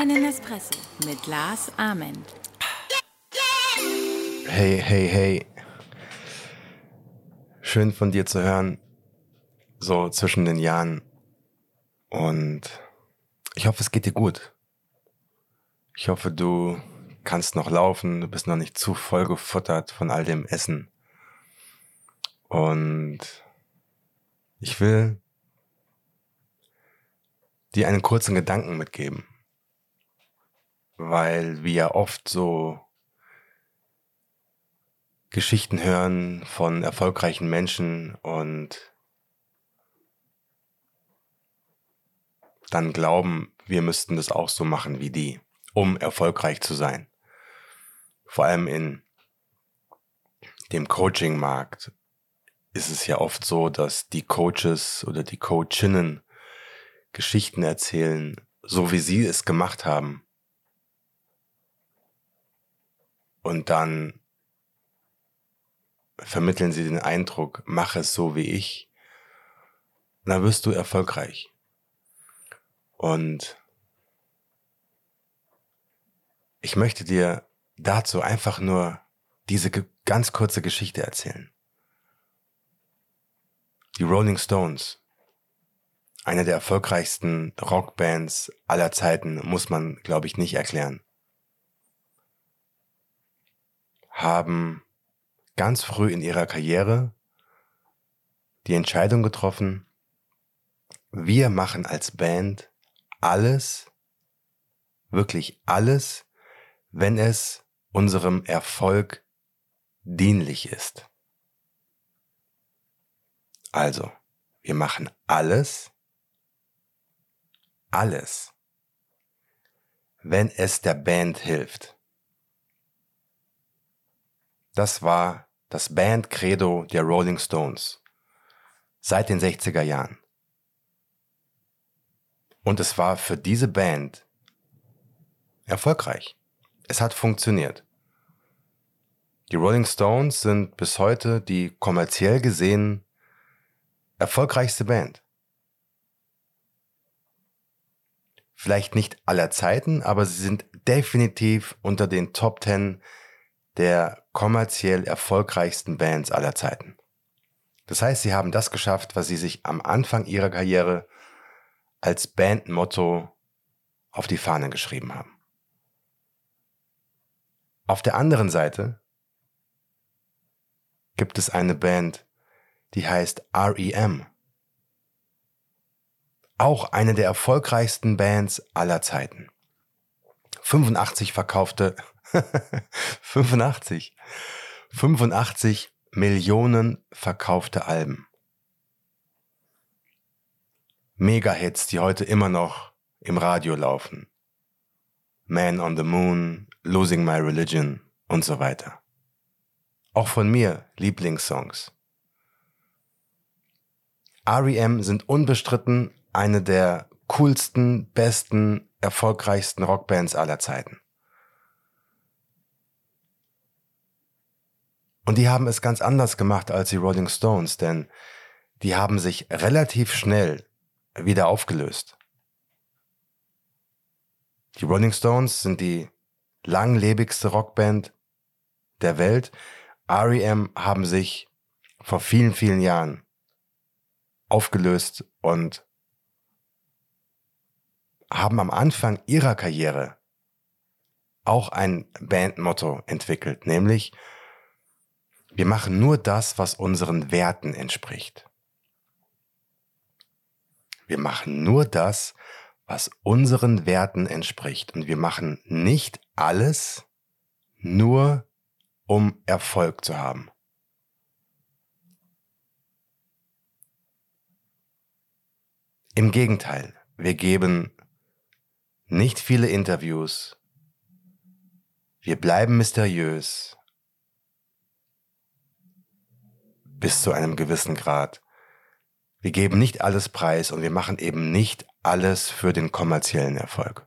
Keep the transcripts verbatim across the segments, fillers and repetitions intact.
Einen Espresso mit Lars Ament. Hey, hey, hey. Schön von dir zu hören, so zwischen den Jahren. Und ich hoffe, es geht dir gut. Ich hoffe, du kannst noch laufen, du bist noch nicht zu voll gefuttert von all dem Essen. Und ich will dir einen kurzen Gedanken mitgeben, weil wir ja oft so Geschichten hören von erfolgreichen Menschen und dann glauben, wir müssten das auch so machen wie die, um erfolgreich zu sein. Vor allem in dem Coaching-Markt ist es ja oft so, dass die Coaches oder die Coachinnen Geschichten erzählen, so wie sie es gemacht haben. Und dann vermitteln sie den Eindruck, mach es so wie ich, und dann wirst du erfolgreich. Und ich möchte dir dazu einfach nur diese ge- ganz kurze Geschichte erzählen. Die Rolling Stones, eine der erfolgreichsten Rockbands aller Zeiten, muss man, glaube ich, nicht erklären, haben ganz früh in ihrer Karriere die Entscheidung getroffen, wir machen als Band alles, wirklich alles, wenn es unserem Erfolg dienlich ist. Also, wir machen alles, alles, wenn es der Band hilft. Das war das Band-Credo der Rolling Stones seit den sechziger Jahren. Und es war für diese Band erfolgreich. Es hat funktioniert. Die Rolling Stones sind bis heute die kommerziell gesehen erfolgreichste Band. Vielleicht nicht aller Zeiten, aber sie sind definitiv unter den Top Ten der kommerziell erfolgreichsten Bands aller Zeiten. Das heißt, sie haben das geschafft, was sie sich am Anfang ihrer Karriere als Bandmotto auf die Fahne geschrieben haben. Auf der anderen Seite gibt es eine Band, die heißt R E M. Auch eine der erfolgreichsten Bands aller Zeiten. fünfundachtzig verkaufte, fünfundachtzig, fünfundachtzig Millionen verkaufte Alben. Mega-Hits, die heute immer noch im Radio laufen. Man on the Moon, Losing My Religion und so weiter. Auch von mir Lieblingssongs. R E M sind unbestritten eine der coolsten, besten, erfolgreichsten Rockbands aller Zeiten. Und die haben es ganz anders gemacht als die Rolling Stones, denn die haben sich relativ schnell wieder aufgelöst. Die Rolling Stones sind die langlebigste Rockband der Welt. R E M haben sich vor vielen, vielen Jahren aufgelöst und haben am Anfang ihrer Karriere auch ein Bandmotto entwickelt, nämlich wir machen nur das, was unseren Werten entspricht. Wir machen nur das, was unseren Werten entspricht. Und wir machen nicht alles nur, um Erfolg zu haben. Im Gegenteil, wir geben nicht viele Interviews. Wir bleiben mysteriös. Bis zu einem gewissen Grad. Wir geben nicht alles preis und wir machen eben nicht alles für den kommerziellen Erfolg.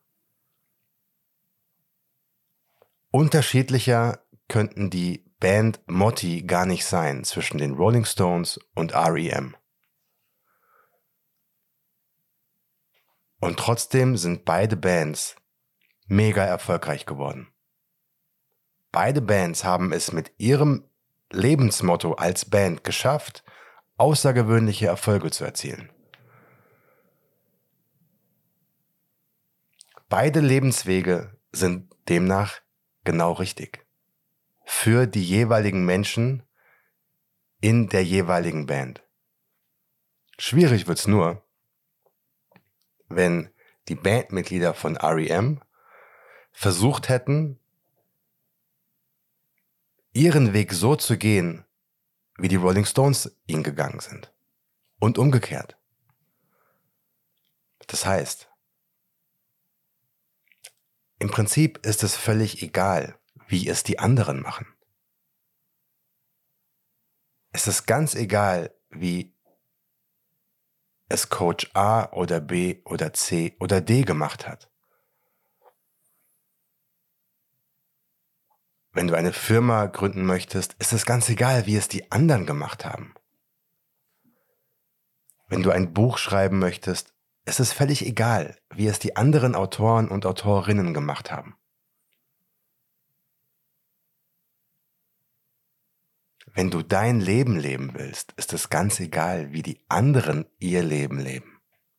Unterschiedlicher könnten die Bandmotti gar nicht sein zwischen den Rolling Stones und R E M. Und trotzdem sind beide Bands mega erfolgreich geworden. Beide Bands haben es mit ihrem Lebensmotto als Band geschafft, außergewöhnliche Erfolge zu erzielen. Beide Lebenswege sind demnach genau richtig. Für die jeweiligen Menschen in der jeweiligen Band. Schwierig wird's nur, wenn die Bandmitglieder von R E M versucht hätten, ihren Weg so zu gehen, wie die Rolling Stones ihn gegangen sind. Und umgekehrt. Das heißt, im Prinzip ist es völlig egal, wie es die anderen machen. Es ist ganz egal, wie es Coach A oder B oder C oder D gemacht hat. Wenn du eine Firma gründen möchtest, ist es ganz egal, wie es die anderen gemacht haben. Wenn du ein Buch schreiben möchtest, ist es völlig egal, wie es die anderen Autoren und Autorinnen gemacht haben. Wenn du dein Leben leben willst, ist es ganz egal, wie die anderen ihr Leben leben.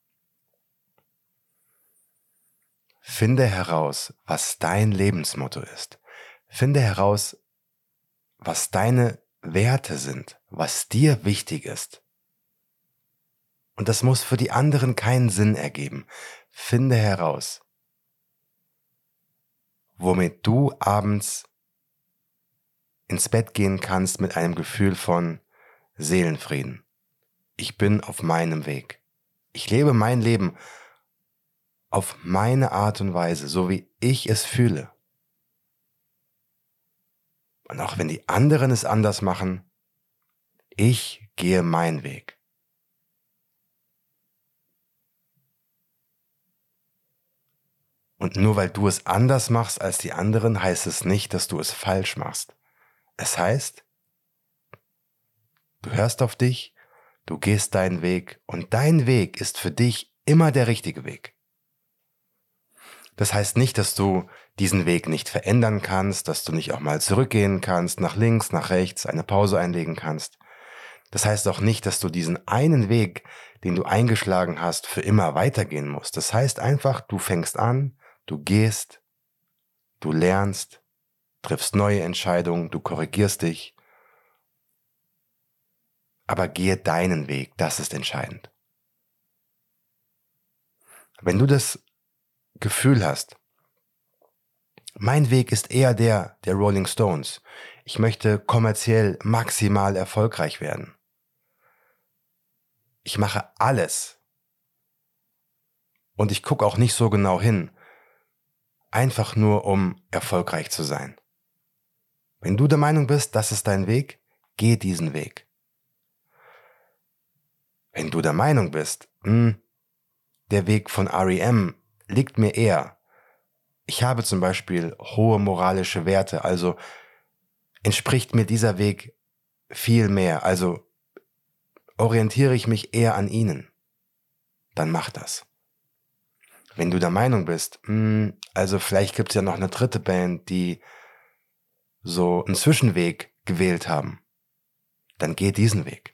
Finde heraus, was dein Lebensmotto ist. Finde heraus, was deine Werte sind, was dir wichtig ist. Und das muss für die anderen keinen Sinn ergeben. Finde heraus, womit du abends ins Bett gehen kannst mit einem Gefühl von Seelenfrieden. Ich bin auf meinem Weg. Ich lebe mein Leben auf meine Art und Weise, so wie ich es fühle. Und auch wenn die anderen es anders machen, ich gehe meinen Weg. Und nur weil du es anders machst als die anderen, heißt es nicht, dass du es falsch machst. Es heißt, du hörst auf dich, du gehst deinen Weg und dein Weg ist für dich immer der richtige Weg. Das heißt nicht, dass du diesen Weg nicht verändern kannst, dass du nicht auch mal zurückgehen kannst, nach links, nach rechts, eine Pause einlegen kannst. Das heißt auch nicht, dass du diesen einen Weg, den du eingeschlagen hast, für immer weitergehen musst. Das heißt einfach, du fängst an, du gehst, du lernst, triffst neue Entscheidungen, du korrigierst dich. Aber gehe deinen Weg, das ist entscheidend. Wenn du das Gefühl hast, mein Weg ist eher der der Rolling Stones, ich möchte kommerziell maximal erfolgreich werden. Ich mache alles und ich gucke auch nicht so genau hin, einfach nur um erfolgreich zu sein. Wenn du der Meinung bist, das ist dein Weg, geh diesen Weg. Wenn du der Meinung bist, mh, der Weg von R E M liegt mir eher, ich habe zum Beispiel hohe moralische Werte, also entspricht mir dieser Weg viel mehr, also orientiere ich mich eher an ihnen, dann mach das. Wenn du der Meinung bist, mh, also vielleicht gibt es ja noch eine dritte Band, die so einen Zwischenweg gewählt haben, dann geh diesen Weg.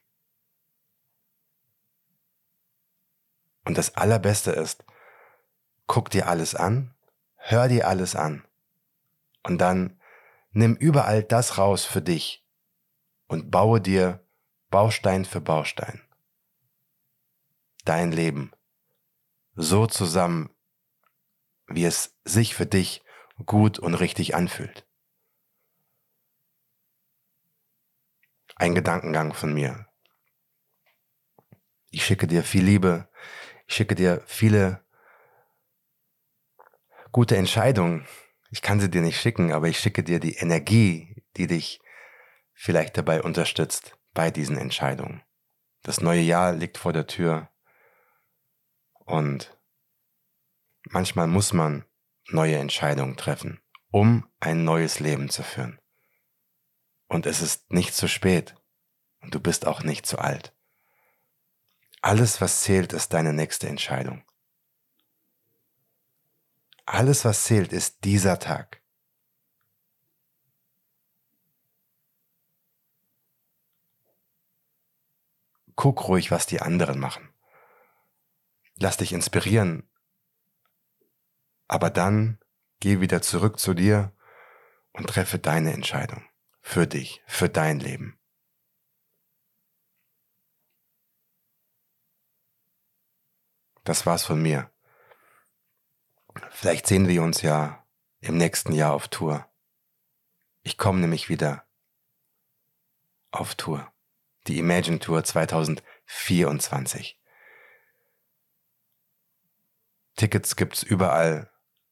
Und das Allerbeste ist, guck dir alles an, hör dir alles an und dann nimm überall das raus für dich und baue dir Baustein für Baustein dein Leben so zusammen, wie es sich für dich gut und richtig anfühlt. Ein Gedankengang von mir. Ich schicke dir viel Liebe, ich schicke dir viele gute Entscheidungen. Ich kann sie dir nicht schicken, aber ich schicke dir die Energie, die dich vielleicht dabei unterstützt bei diesen Entscheidungen. Das neue Jahr liegt vor der Tür und manchmal muss man neue Entscheidungen treffen, um ein neues Leben zu führen. Und es ist nicht zu spät und du bist auch nicht zu alt. Alles, was zählt, ist deine nächste Entscheidung. Alles, was zählt, ist dieser Tag. Guck ruhig, was die anderen machen. Lass dich inspirieren. Aber dann geh wieder zurück zu dir und treffe deine Entscheidung. Für dich, für dein Leben. Das war's von mir. Vielleicht sehen wir uns ja im nächsten Jahr auf Tour. Ich komme nämlich wieder auf Tour. Die Imagine Tour zwanzig vierundzwanzig. Tickets gibt's überall.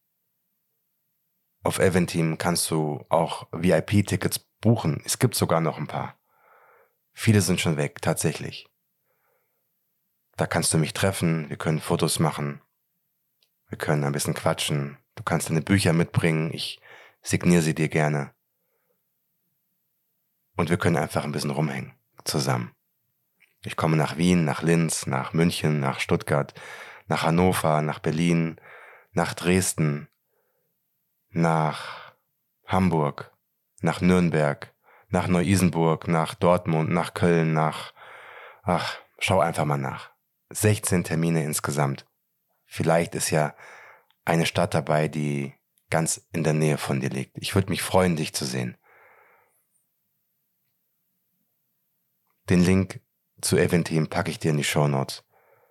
Auf Eventim kannst du auch V I P-Tickets buchen. Es gibt sogar noch ein paar. Viele sind schon weg, tatsächlich. Da kannst du mich treffen, wir können Fotos machen, wir können ein bisschen quatschen. Du kannst deine Bücher mitbringen, ich signiere sie dir gerne. Und wir können einfach ein bisschen rumhängen, zusammen. Ich komme nach Wien, nach Linz, nach München, nach Stuttgart, nach Hannover, nach Berlin, nach Dresden, nach Hamburg, nach Nürnberg, nach Neu-Isenburg, nach Dortmund, nach Köln, nach... Ach, schau einfach mal nach. sechzehn Termine insgesamt. Vielleicht ist ja eine Stadt dabei, die ganz in der Nähe von dir liegt. Ich würde mich freuen, dich zu sehen. Den Link zu Eventim packe ich dir in die Shownotes.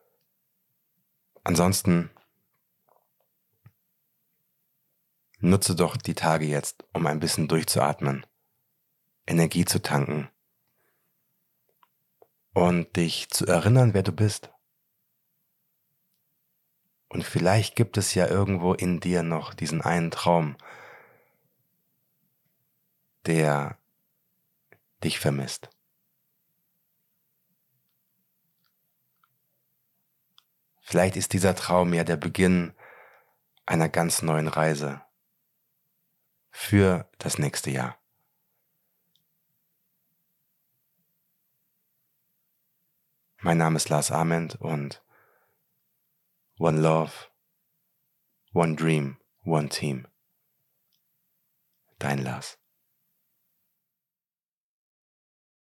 Ansonsten nutze doch die Tage jetzt, um ein bisschen durchzuatmen, Energie zu tanken und dich zu erinnern, wer du bist. Und vielleicht gibt es ja irgendwo in dir noch diesen einen Traum, der dich vermisst. Vielleicht ist dieser Traum ja der Beginn einer ganz neuen Reise für das nächste Jahr. Mein Name ist Lars Ament und One Love, One Dream, One Team. Dein Lars.